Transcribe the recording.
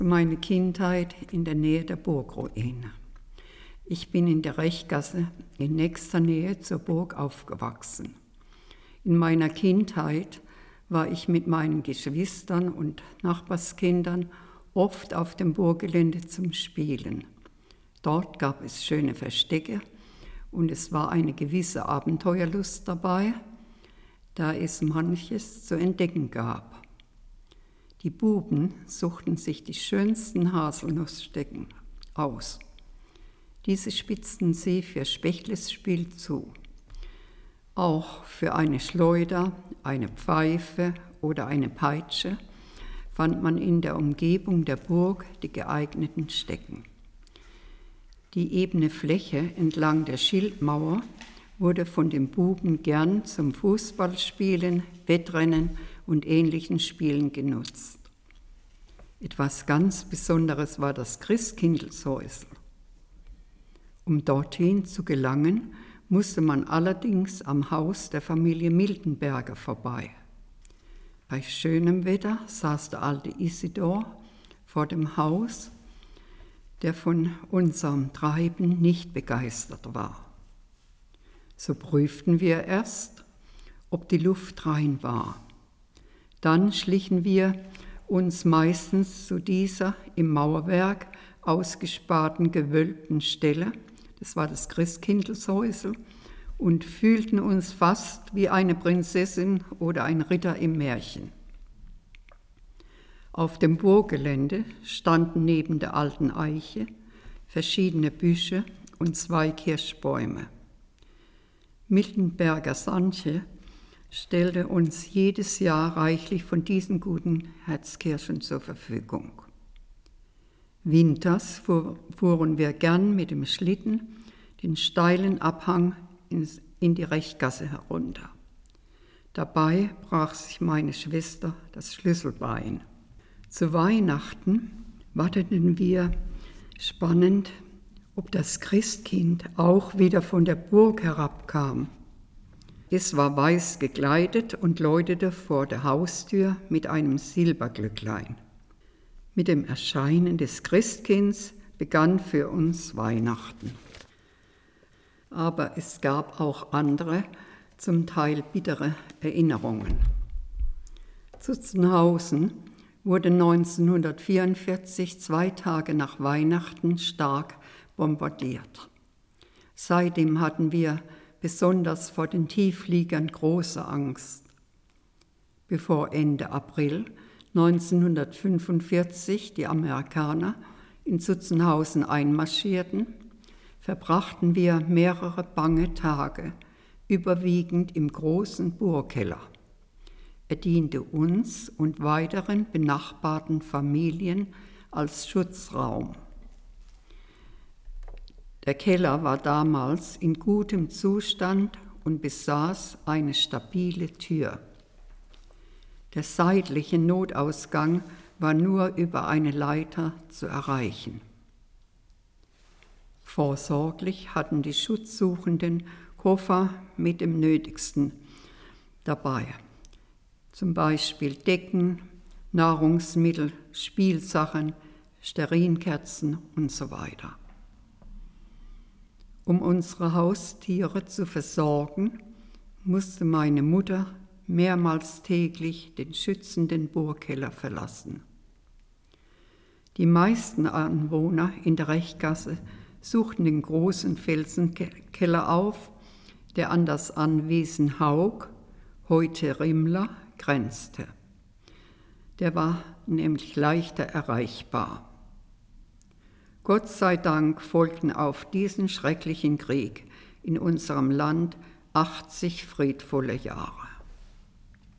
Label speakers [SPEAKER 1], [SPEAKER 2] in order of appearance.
[SPEAKER 1] Meine Kindheit in der Nähe der Burgruine. Ich bin in der Rechgasse in nächster Nähe zur Burg aufgewachsen. In meiner Kindheit war ich mit meinen Geschwistern und Nachbarskindern oft auf dem Burggelände zum Spielen. Dort gab es schöne Verstecke und es war eine gewisse Abenteuerlust dabei, da es manches zu entdecken gab. Die Buben suchten sich die schönsten Haselnussstecken aus. Diese spitzten sie für Spechtlesspiel zu. Auch für eine Schleuder, eine Pfeife oder eine Peitsche fand man in der Umgebung der Burg die geeigneten Stecken. Die ebene Fläche entlang der Schildmauer wurde von den Buben gern zum Fußballspielen, Wettrennen und ähnlichen Spielen genutzt. Etwas ganz Besonderes war das Christkindleshäusl. Um dorthin zu gelangen, musste man allerdings am Haus der Familie Miltenberger vorbei. Bei schönem Wetter saß der alte Isidor vor dem Haus, der von unserem Treiben nicht begeistert war. So prüften wir erst, ob die Luft rein war. Dann schlichen wir uns meistens zu dieser im Mauerwerk ausgesparten gewölbten Stelle, das war das Christkindleshäusl, und fühlten uns fast wie eine Prinzessin oder ein Ritter im Märchen. Auf dem Burggelände standen neben der alten Eiche verschiedene Büsche und 2 Kirschbäume. Miltenberger Sanche stellte uns jedes Jahr reichlich von diesen guten Herzkirschen zur Verfügung. Winters fuhren wir gern mit dem Schlitten den steilen Abhang in die Rechgasse herunter. Dabei brach sich meine Schwester das Schlüsselbein. Zu Weihnachten warteten wir spannend, ob das Christkind auch wieder von der Burg herabkam. Es war weiß gekleidet und läutete vor der Haustür mit einem Silberglöcklein. Mit dem Erscheinen des Christkinds begann für uns Weihnachten. Aber es gab auch andere, zum Teil bittere Erinnerungen. Zutzenhausen wurde 1944, 2 Tage nach Weihnachten, stark bombardiert. Seitdem hatten wir besonders vor den Tieffliegern große Angst. Bevor Ende April 1945 die Amerikaner in Zutzenhausen einmarschierten, verbrachten wir mehrere bange Tage, überwiegend im großen Burgkeller. Er diente uns und weiteren benachbarten Familien als Schutzraum. Der Keller war damals in gutem Zustand und besaß eine stabile Tür. Der seitliche Notausgang war nur über eine Leiter zu erreichen. Vorsorglich hatten die Schutzsuchenden Koffer mit dem Nötigsten dabei, zum Beispiel Decken, Nahrungsmittel, Spielsachen, Stearinkerzen und so weiter. Um unsere Haustiere zu versorgen, musste meine Mutter mehrmals täglich den schützenden Burgkeller verlassen. Die meisten Anwohner in der Rechgasse suchten den großen Felsenkeller auf, der an das Anwesen Haug, heute Rimmler, grenzte. Der war nämlich leichter erreichbar. Gott sei Dank folgten auf diesen schrecklichen Krieg in unserem Land 80 friedvolle Jahre.